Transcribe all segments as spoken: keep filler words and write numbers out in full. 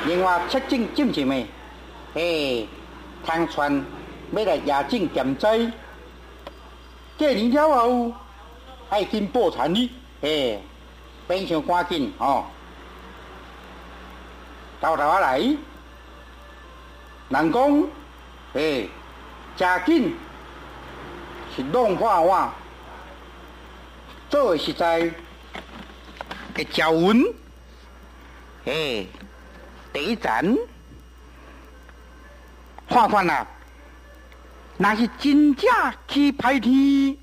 另外七种进前的，嘿，汤川要来夜景减灾，过年了后爱紧报产哩，嘿，变相赶紧吼，到头仔来，人讲，嘿，真紧是弄破碗，做诶实在会招运，嘿。第一站，看看啦，那是真正去歹天，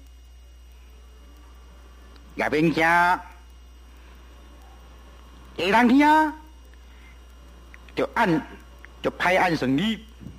也免惊，下人听啊，就按就歹按算你。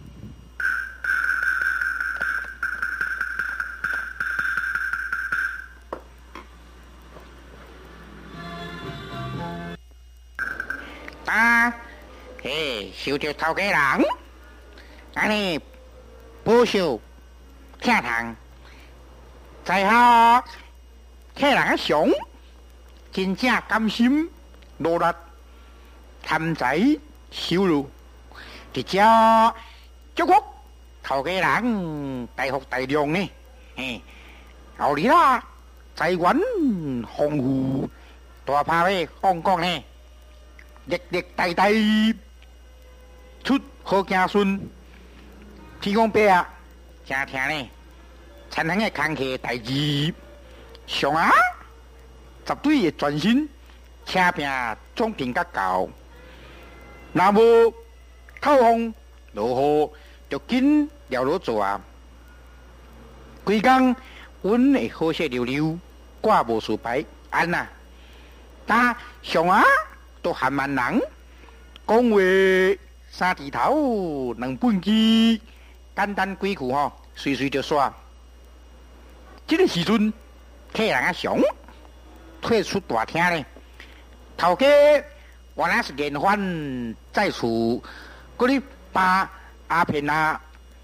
啊！嘿，受着头家人，安尼保守听堂，在下客人啊上，真正甘心努力贪财收入，直接祝福头家人大福大量呢。嘿，后日啦，财源丰富，大炮咧讲讲呢，历历代代。出好子孙，天公伯啊，真听呢，产生的工课代志，上啊，绝对会专心，车拼总评甲到。若无透风落雨，就紧了落做啊。规工阮会好势溜溜，挂无事牌，安呐。但上啊，都含万人讲话。三字头，两本机，简单几句吼，随随就煞。这个时阵，客人啊上退出大厅咧，头家原来是连番在厝，嗰啲把阿片啊，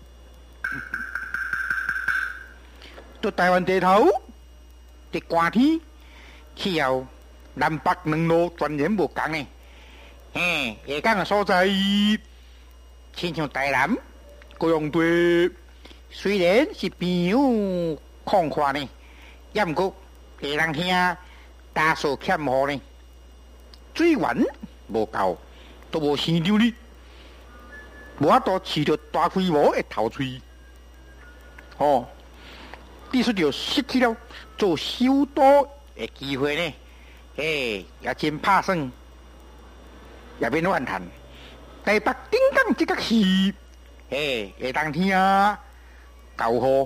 到台湾地头，伫寒天，气候南北两路全然无共呢。嘿，下港的所在，亲像台南、高雄地，虽然是边有旷阔呢，也毋过下人听大数欠雨呢，水源无够，都无生长呢，无法度饲着大规模的头喙，哦，必须就失去了做首都的机会呢，嘿，也真拍算。也免乱谈，台北顶港即个是，嘿，下当天啊，九号，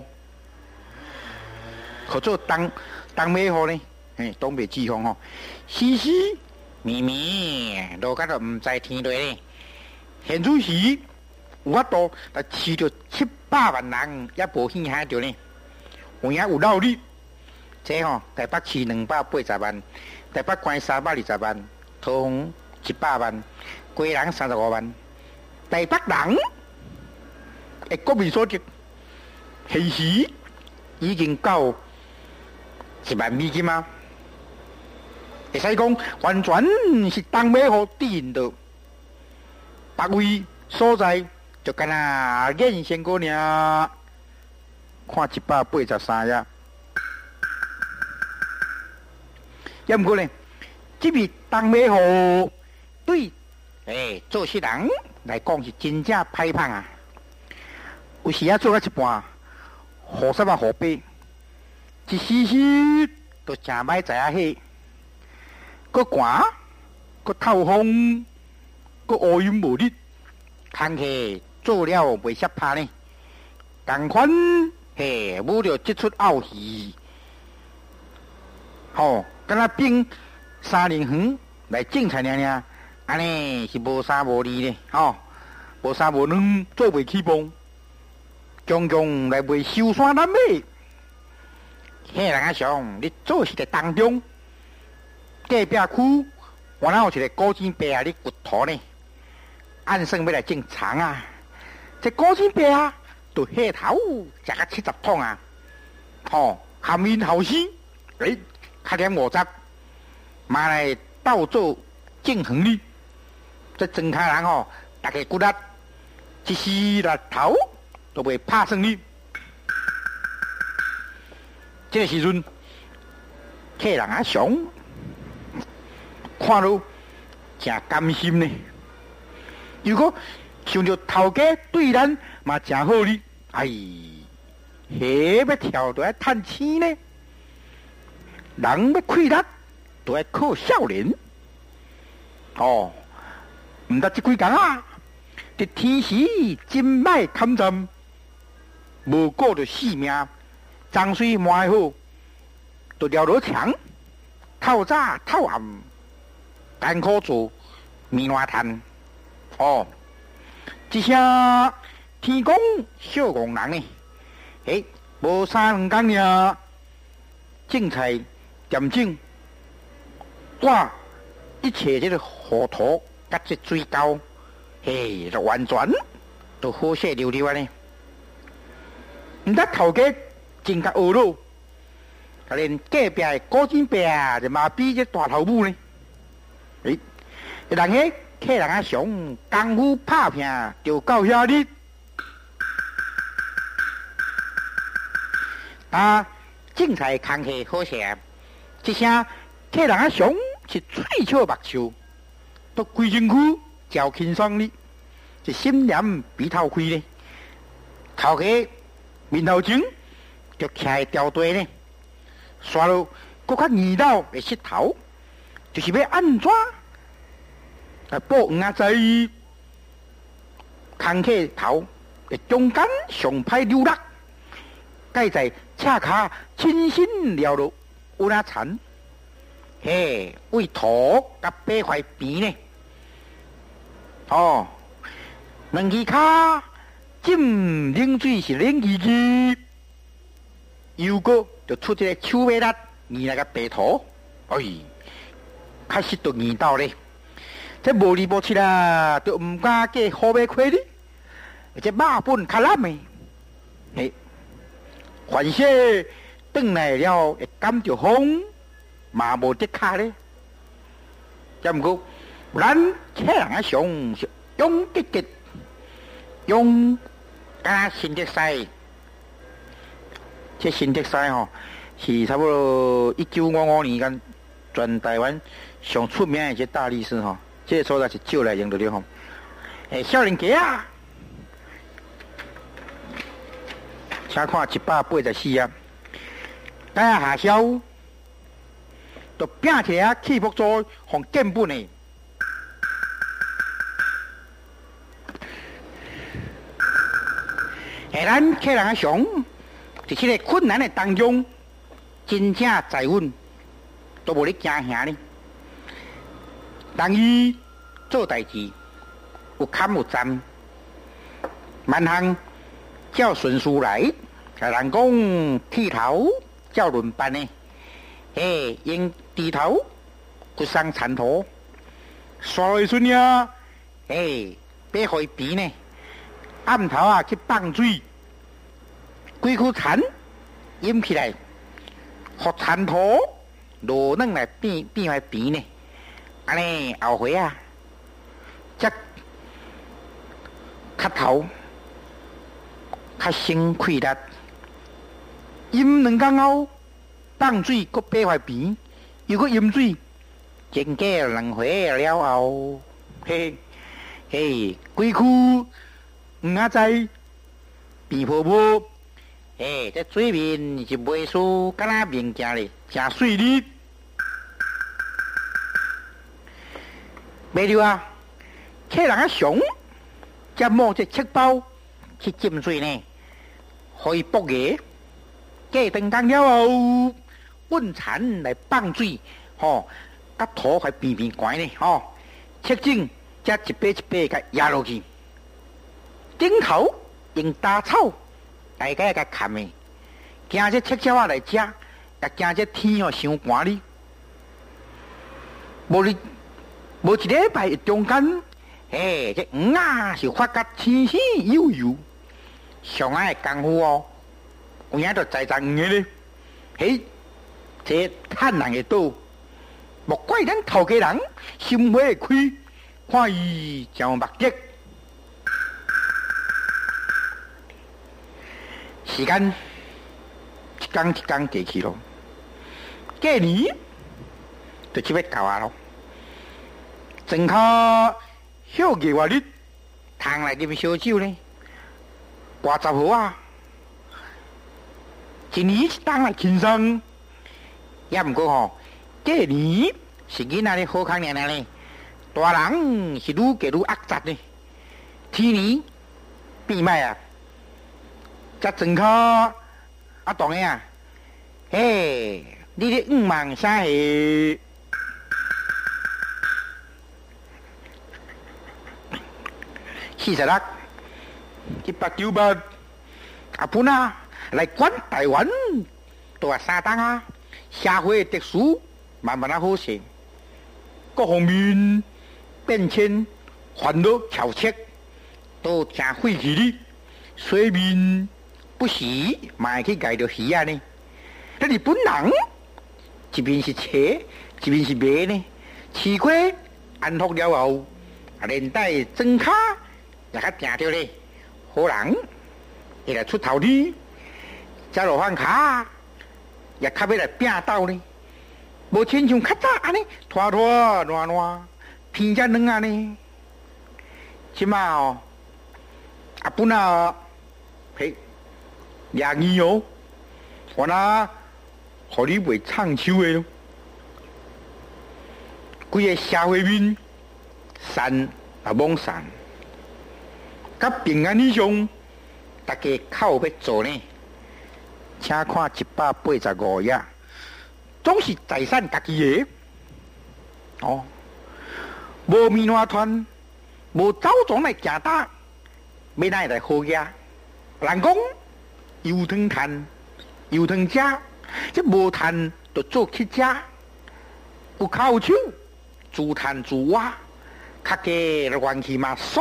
可做东东尾号呢，嘿，东北季风吼，时时绵绵，落甲都毋知天落呢。现在时，有法度来饲着七百万人，也无稀罕着呢。有影有道理，这吼台北饲两百八十万，台北关三百二十万，通。一百万，贵人三十五万，台北人的国民所得，现时已经到一万美金啊！会使讲完全是东北互敌人的，别位所在就干那眼先个尔，看一百八十三呀。也毋过呢，这位东北互。对，诶，做事人来讲是真正歹棒啊！有时啊做到一半，雨伞啊雨白，一时时都真歹知影迄，搁寒，搁透风，搁乌云无日，空气做了袂煞拍呢。同款嘿，无着即出傲气，吼、哦，敢若冰三年远来种菜尔尔。安尼是无三无二咧，吼，无三无两做袂起梦，常常来袂收山南尾。迄人啊想，你做是伫当中，隔壁区原来有一个古井伯啊，咧掘土呢，按算要来种田啊。这古井伯啊，就下头食到七十桶啊，吼，含因后生，诶，较点五十，嘛来斗做种园哩。 这庄卡人吼，大家骨力一时力头都袂拍算你。这个时阵，客人阿上看到真甘心呢。如果想着头家对咱嘛真好哩，哎，虾要跳都要趁钱呢，人要开力都要靠少年。哦，唔得这几工啊，伫天时真歹砍针，无顾着性命，脏水满好，就撩落墙，透早透暗，艰苦做，面烂摊。哦，一声天公小戆人呢，诶，无三两工呢，种菜点整，哇，一切这个河土甲这水沟，嘿，就完全都好势溜溜安尼。毋得头家真甲恶咯，甲连隔壁的古井伯就嘛比这大头母呢。诶，人个客人啊上功夫拍拼就到遐哩。啊，种菜空气好势，一声客人啊上是喙笑目笑，都规身躯照轻松哩，一心念鼻头开呢。头家面头前就徛个吊带呢，刷落搁较二道的膝头，就是要安怎来保黄仔仔空气头的中间上歹溜落，盖在恰卡轻轻撩落有那残，嘿，为土甲八块边呢，哦，两只骹浸冷水是冷叽叽，又个就出一个手尾力，二那个白土，哎，确实都二道咧。这无理无切啦，都唔敢给好尾亏哩。这马本较烂的，嘿，凡是转来了会感着风，嘛无得卡咧。再唔过，咱客人啊上是勇激激，勇加新德西。这新德西吼，是差不多一九五五年间全台湾上出名的一个大律师吼。这个所在是借来用的了吼。诶，少年家啊，请看一百八十四啊，等下下宵，就拼起来起伏做互根本的。诶，咱客人啊上，伫这个困难的当中，真正在稳，都无咧惊吓呢。人伊做代志有坎有站，万项照顺序来。甲人讲剃头照轮班呢，嘿，用低头骨伤残土，刷落去呀，嘿，别开鼻呢，暗头啊去放水，几颗残淹起来，互残土落软来变变为鼻呢。安尼后回啊，则较头较先开力，饮两工后放水，搁八块边，又搁饮水，经过两回了后，嘿嘿，几区黄仔仔变泡泡，嘿，这水面是袂输敢若面镜咧，真水哩。袂着啊！客人啊上，则摸这切包去浸水呢，可以剥牙。过长工了后，温蚕来放水，吼，甲土块边边悬呢，吼，切整则一把一把甲压落去。顶头用大草，大家甲砍的，惊这切鸟仔来食，也惊这天哦伤寒哩。无你。无一礼拜中间，嘿，这鱼啊是发觉清清悠悠，上爱功夫哦，有影着在在鱼咧，嘿，这趁人的刀，莫怪咱头家人心怀会开， 看伊真有目的。时间一天一天过去咯，过年就即要到啊咯。正靠小月月日，通来啉烧酒呢，挂十号啊，一年一当来轻松。也毋过吼，过年是囡仔咧好康娘娘咧，大人是愈过愈恶杂咧。天年变歹啊，才正靠啊当个啊，嘿，你咧五忙啥下？四十六、一百九八，啊本啊来管台湾，都啊三档啊。社会的特殊慢慢啊好些，各方面变迁烦恼挑切都真费气哩，水面不时嘛会去改着鱼啊呢。那日本人一边是车，一边是马呢，试过安福了后，连带装卡也较正着咧，好人会来出头哩，加落饭卡。也较要来拼斗呢，无亲像较早安尼拖拖乱乱，偏只软安尼。即马哦，啊本啊，嘿，廿二哦，我那，互你袂唱秋的咯。规个社会面，散也罔散，甲平安以上，大家靠要做呢。请看一百八十五页，总是财产家己的。哦，无棉花团，无走庄来行打，要哪会来好嘢？人讲油汤趁，油汤食，即无趁就做乞食，有口有手，自趁自挖，较加元气嘛爽。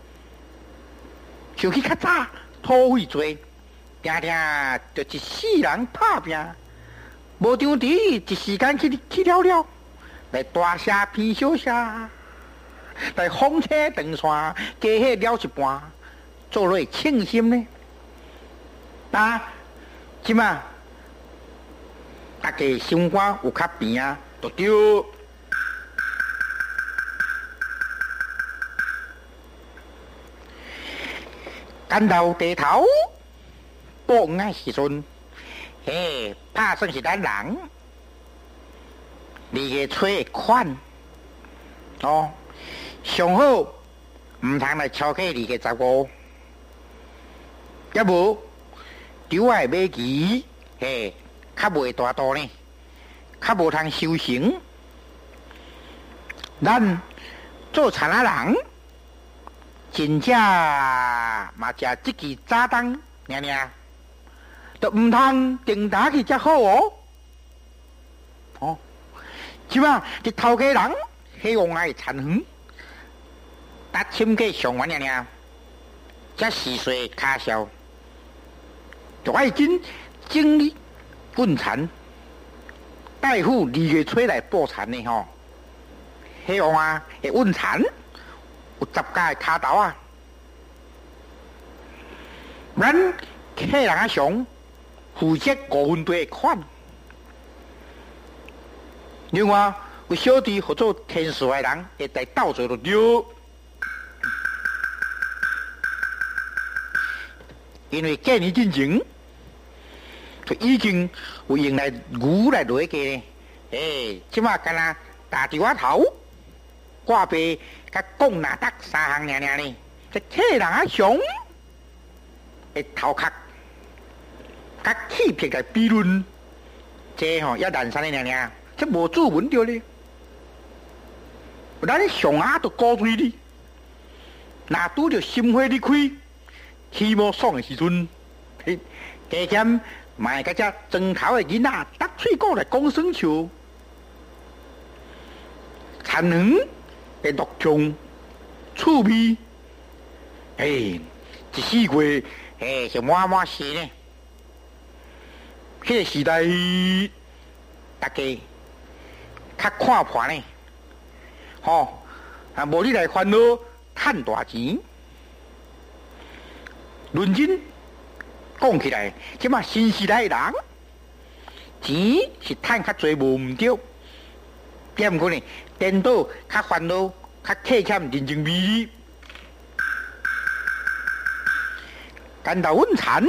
想起较早土匪多。定定就一世人打拼，无张地一时间去去了了，来大社偏小社，来风车长线，加迄了一半，做落庆幸呢。啊，即嘛，大家生活有较平啊，就对。干头地头。报恩的时阵，嘿，拍算是咱人，二月初的款，哦，上好唔通来超过二月十五，要无，丢爱买旗，嘿，较袂大度呢，较无通修行。咱做田仔人，真正嘛食即支炸弹，娘娘。就唔通定打去才好哦，哦，即嘛啲头家人希望爱田园，搭亲家上完了呢，才四岁卡销，就爱紧整理滚田，大夫二月初来报田呢吼，希望啊会稳田，有十家卡头啊，咱客人啊上。负责五分地的款，另外有小弟或做天使的人会来斗做就对，因为过年进前，就已经有用来牛来落个呢。诶，即马干那打伫我头，挂背甲讲那得三项尔尔呢，这客人啊上会头壳。甲气魄来比论，这吼也难产的娘娘，这无注文着咧。咱上下都鼓吹你，若拄着心花你开，气无爽的时阵，加减买个只庄头的囡仔，搭嘴角来讲生笑，田园的乐章，趣味，哎，一四月，哎，是满满是呢。迄个时代，大家较看破呢，吼、哦， 啊，无你来烦恼赚大钱。论真讲起来，即马新时代的人，钱是赚较侪无毋对，点毋过呢？颠倒较烦恼，较苛欠人情味理，干到稳产，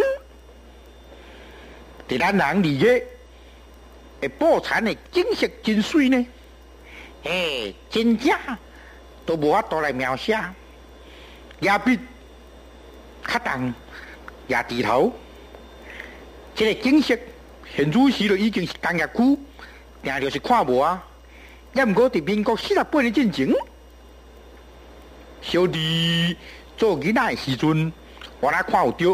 伫咱人理解，会报产的景色真水呢。嘿，真正都无法度来描写，也比较重也低头，这个景色现主时就已经是工业区，定就是看无啊。也毋过伫民国四十八年进前，小弟做囡仔的时阵，我哪看有着。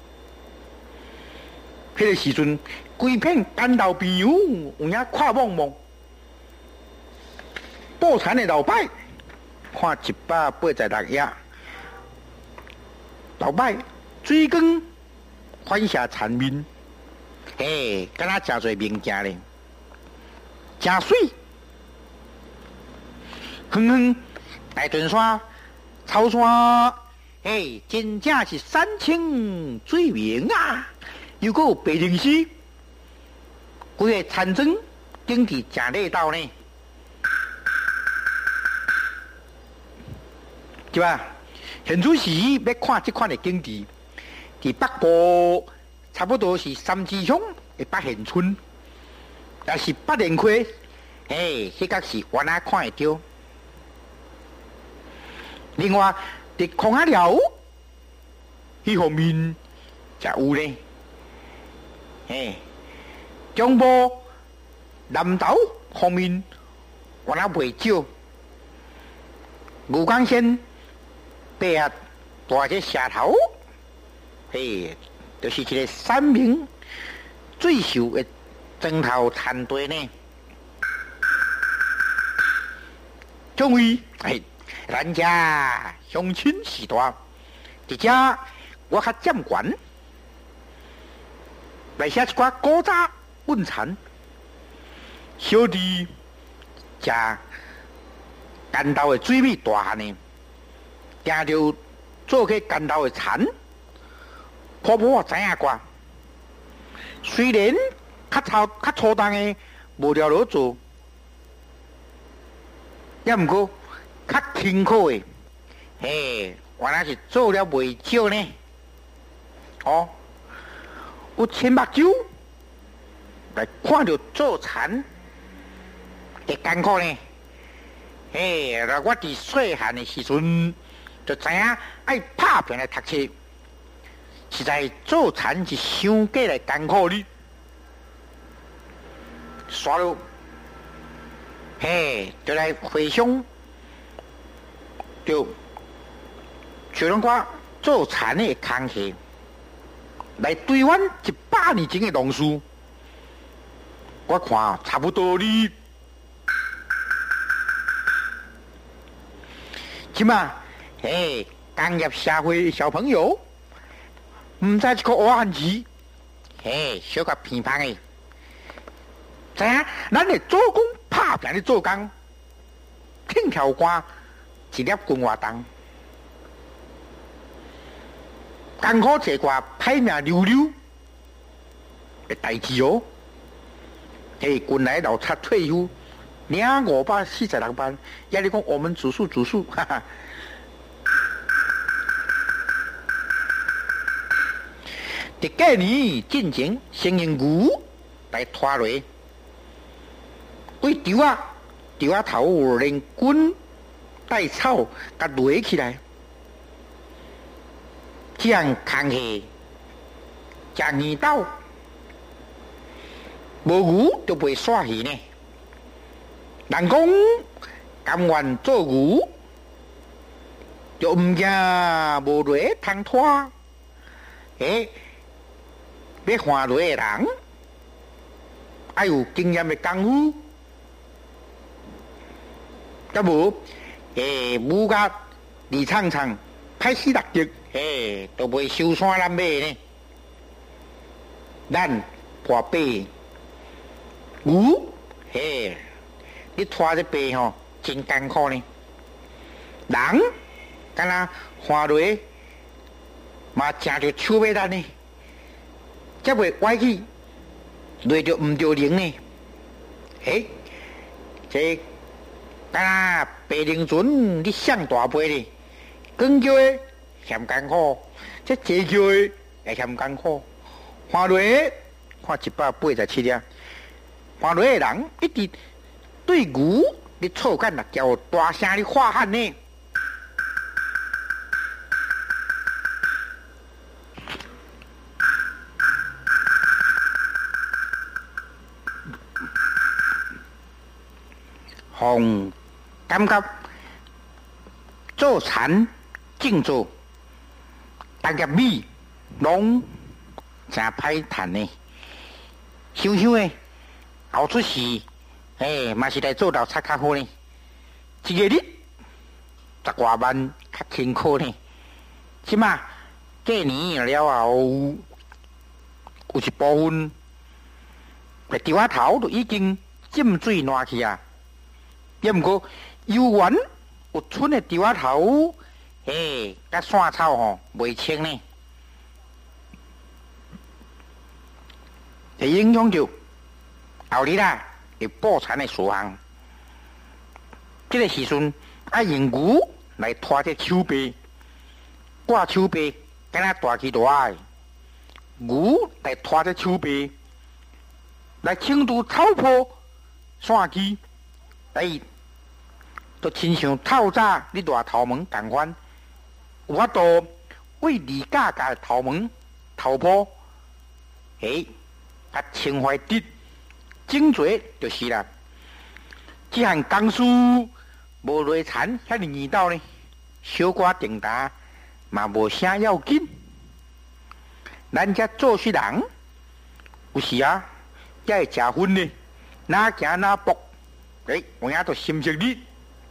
迄个时阵，规片干豆边有有影看望望，报产的老伯看一百八十六页，老伯水光反射残面，嘿，敢若真侪物件咧，真水。远远大屯山、草山，嘿，真正是山清水明啊！又搁有白灵溪，规个田庄景致真热闹呢。对吧？现主时要看这款的景致，伫北部差不多是三支乡的北县村，也是北莲溪，嘿，迄个是原来看会到。另外，伫空海寮迄方面才有呢。嘿，中部南投方面原来袂少。吴江县北下大个社头，嘿，就是一个三明最秀的砖头田地呢。终于，嘿。咱家乡亲时代，伫遮我较占管，来写一寡古早问产，小弟食干豆的水米大汉呢，定着做起干豆的产，婆婆我知影寡，虽然较粗较粗重的无了落做，也毋过。较辛苦的，嘿，原来是做了袂少呢。哦，有青目睭来看到做田的艰苦呢。嘿，我伫细汉的时阵就知影爱拍拼来读册，实在做田是伤过来艰苦哩。刷了，嘿，就来回想。就像咱我做田的工课，来对阮一百年前的农事，我看差不多哩。即嘛，嘿，工业社会的小朋友，毋知一个乌汉字，嘿，小个偏旁的，知影咱的做工拍拼的做工，挺条杆。一粒军活动，艰苦一寡歹命溜溜的代志哦。嘿，军来老差退休，领五百四十六万，也你讲我们主数主数，哈哈。伫过年进前，先用牛来拖落，对稻啊，稻啊头连滚。带草甲垒起来，这样空气真热闹，无牛就袂煞气呢。人讲甘愿做牛，就毋惊无犁通拖。诶，要换犁的人，爱有经验的功夫，甲无。诶，武甲李畅畅歹死六折，诶，都袂收山南尾呢。咱破背牛，嘿，你拖这背吼真艰苦呢。 人敢若花落嘛正着手尾力呢，则袂歪去，落着毋着灵呢。诶，这敢若白灵船你上大杯呢，光叫的嫌艰苦，这坐叫的也嫌艰苦。花落看一百八十七粒，花落的人一直对牛你错干啦，叫大声的喊喊呢。互感觉做田种做，大家米拢真歹趁呢。想想诶，后出事，诶，嘛是来做稻插较好呢。一个日十外万较辛苦呢。即马过年了后，有一部分个稻仔头都已经浸水烂去啊。也毋过，游园有剩的稻仔头，嘿，甲线草吼袂清呢，会影响着后日啦，会破产的事项。这个时阵，爱用牛来拖这手背，挂手背，敢若大起大矮，牛来拖这手背，来清除草坡线基，来。都亲像透早你大头毛同款，有法度为二架架的头毛头破，诶，啊清怀得精髓就是啦。这项工事无累残遐尼易到呢，小可定达嘛无啥要紧。咱遮做事人有时啊，也会食薰呢，哪行哪搏，诶，有影都心识你。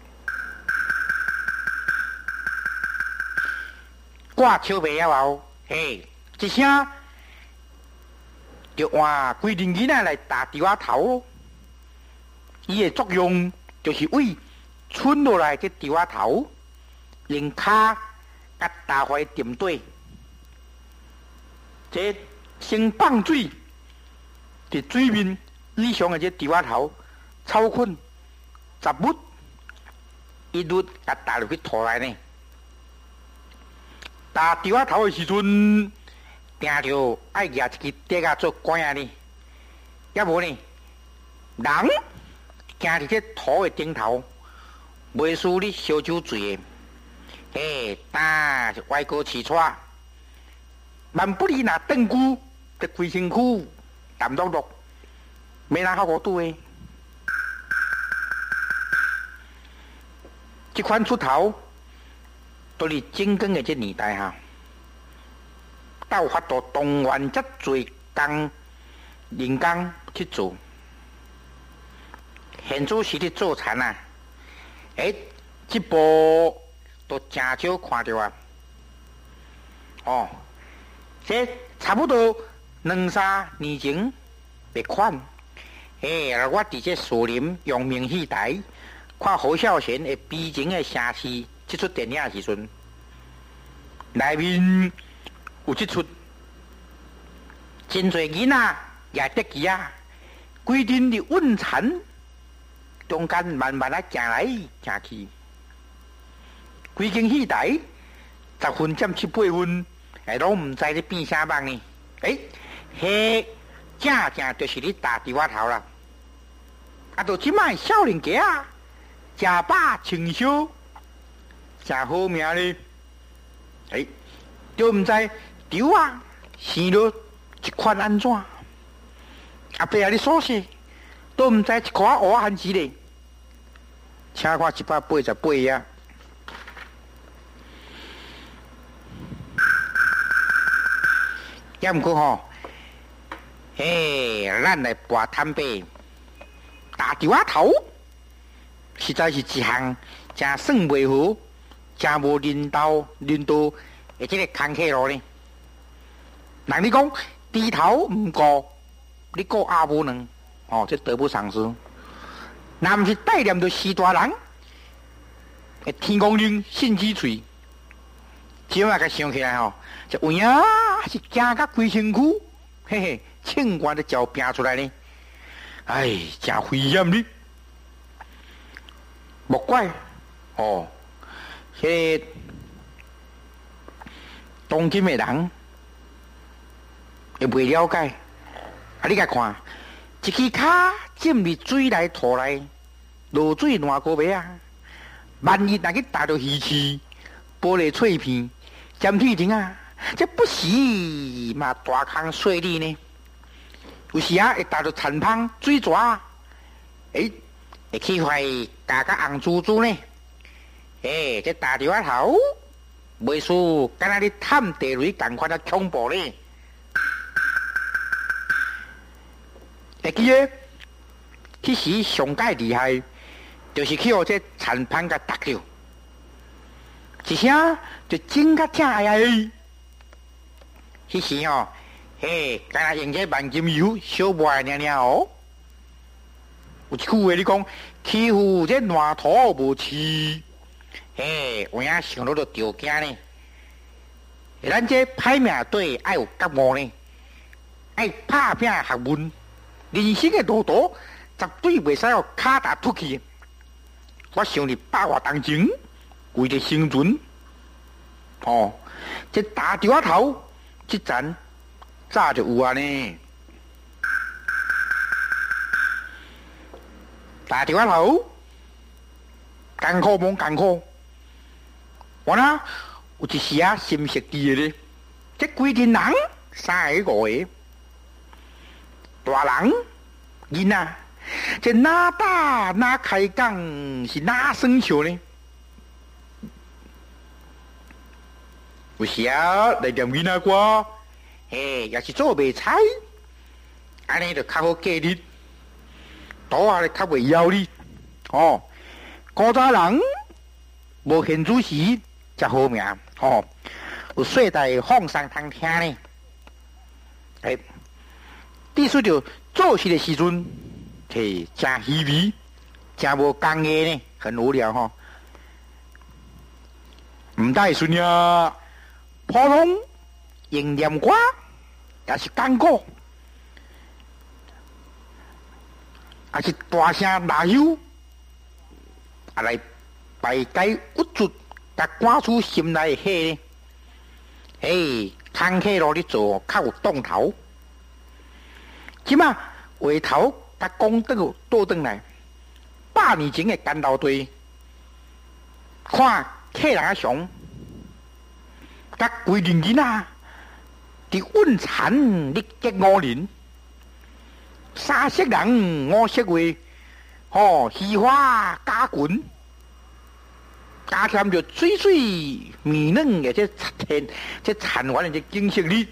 挂手背了后，嘿，一声就换规定囡仔来打稻仔头。伊的作用就是为剩落来这稻仔头，用骹甲大块点对，这先放水伫水面以上的这稻仔头，草捆十物，一律甲打入去土内呢。打稻仔头的时阵，定着爱举一支竹仔做管啊呢，要无呢，人行伫这土的顶头，袂输你烧酒醉的，嘿，打是歪高起喘，万不离若顿久，这规身躯淡落落，没人好过拄的。这款出头。都是真光的这年代哈，到法度动员遮侪工人工去做，现在是咧做田啊，诶，这部都真少看到啊。哦，这差不多两三年前别款，诶，我伫这树林阳明戏台看侯孝贤的悲情的城市。这出电影时阵，内面有这出真侪囡仔也得机啊，规定的运残中间慢慢啊行来行去，规间戏台十分占七八分，哎，拢唔知你变啥梦呢？哎，嘿，正正就是你打稻仔头啦，啊，就即摆少年家啊，食饱穿烧。真好命呢！哎，都唔知稻啊生了一款安怎？阿伯啊，你所说都唔知一块蚵仔汉子咧，请看一百八十八页。也毋过吼，嘿，咱来博坦白，打稻仔头实在是一项真算袂好。真无领导领导，而且个工课路呢？人你讲低头唔顾，你顾阿母呢？哦，这得不偿失。若毋是带念着四大人， 诶，天公令信之嘴，只嘛甲想起来吼，这有影是惊甲规身躯，嘿嘿，庆官的脚拼出来呢，哎，真危险哩！莫怪哦，迄当今的人也未了解，啊，你甲看，一支骹浸入水内土内，落水烂高尾啊！万一若去打到鱼翅、玻璃脆片、尖腿顶啊，这不时嘛大坑碎裂呢。有时啊会打到残芳、水蛇，诶，会起坏加个红珠珠呢。诶，这打掉啊头，袂输敢若你探地雷同款啊恐怖呢。会记诶，其实上界厉害。就是去互这残芳甲打着，一声就真甲正哎呀！迄时哦，嘿，敢若用这万金油小抹尔尔哦。有一句话你讲，欺负这烂土无耻，嘿，有影想到就着惊呢。咱这歹命对爱有觉悟呢，爱拍拼学问，人生的路途绝对袂使互骹踏出去。我想你百外当前，为着生存，哦，这打掉啊头，这阵早就有啊呢。打掉啊头，艰苦无艰苦，我呢有一时啊心识记咧，这规阵人三个五个，大人囡仔。这哪打哪开讲是哪生笑呢？有时啊来念囡仔歌，嘿，也是做卖菜，安尼就较好过日，多啊咧较袂枵你。哦，古早人无现主时才好命，哦，有世代放送通听呢。哎，意思就做事的时阵。嘿，真稀微，真无工业呢，很无聊哈。唔带顺呀，普通用念歌也是艰苦，也是大声大吼，啊来排解郁卒，甲赶出心内的火呢。嘿，空气路咧做较有动头，即嘛回头。甲讲倒倒转来，百年前的干老队，看客人啊熊，甲规人囡仔，伫问残历结五年，三色人五色话，吼喜花加滚，加添着水水绵嫩的这天这残完的这景色里。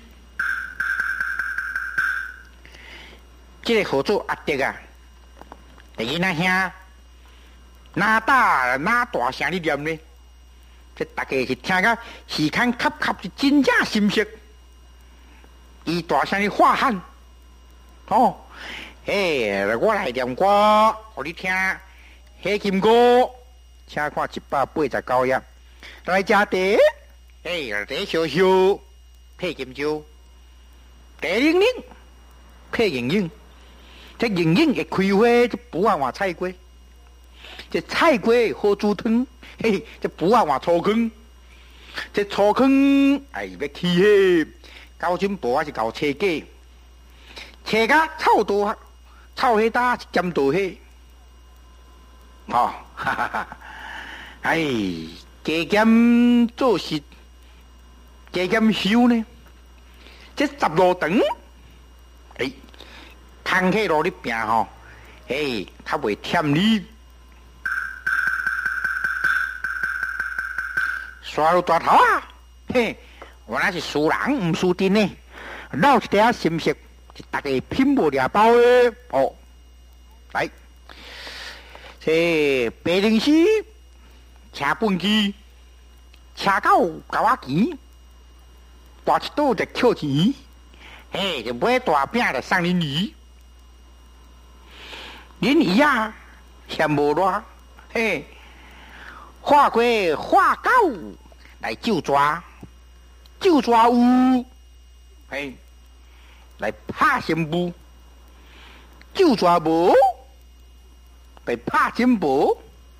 这个合作阿德啊，第一那兄哪大哪大声哩念呢？这大家是听个时间磕磕是真正心息，伊大声哩发喊，哦，嘿，我来念歌，互你听，黑金歌，请看一百八十九页，来吃茶，嘿，茶烧烧，配金蕉，茶零零，配莹莹。这莹莹会开花，这不啊换菜瓜，这菜瓜好煮汤，嘿，这不啊换醋坑，这醋坑哎要起嘿，高金薄还是搞车架，车架臭多，臭黑大尖多黑，哦，哈哈哈，哎，加减做事，加减修呢，这十路长，哎。空气路咧拼吼，嘿，较袂忝你。刷到大头啊，嘿，我那是输人唔输阵呢，闹一点心息，是大家拼无俩包的哦。来，这白灵丝车本机，车狗搞我钱，大一刀就扣钱，嘿，就买大饼来送恁姨。恁姨啊，嫌无热，嘿， 化过化狗来救抓，救抓有，嘿，来拍新妇，救抓无，来拍新妇。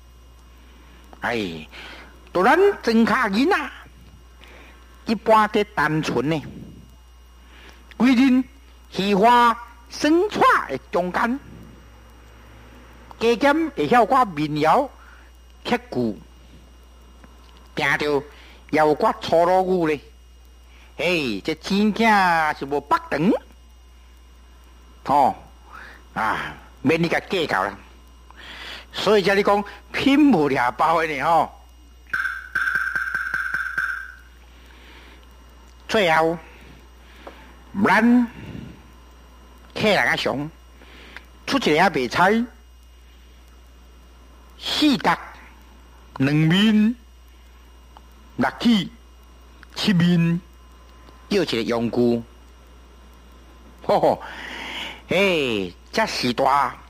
哎，当然真卡囡仔，一般在单纯呢，规定喜欢生出的中间，加减会晓我民谣刻句，听着也有我粗鲁语咧。嘿，这真正是无北长，哦啊，免你甲计较啦。所以叫你讲拼不了包的呢吼。最后，咱客人啊上出一个卖菜，四角两面六起七面，叫一个用具，吼吼，嘿，这时大。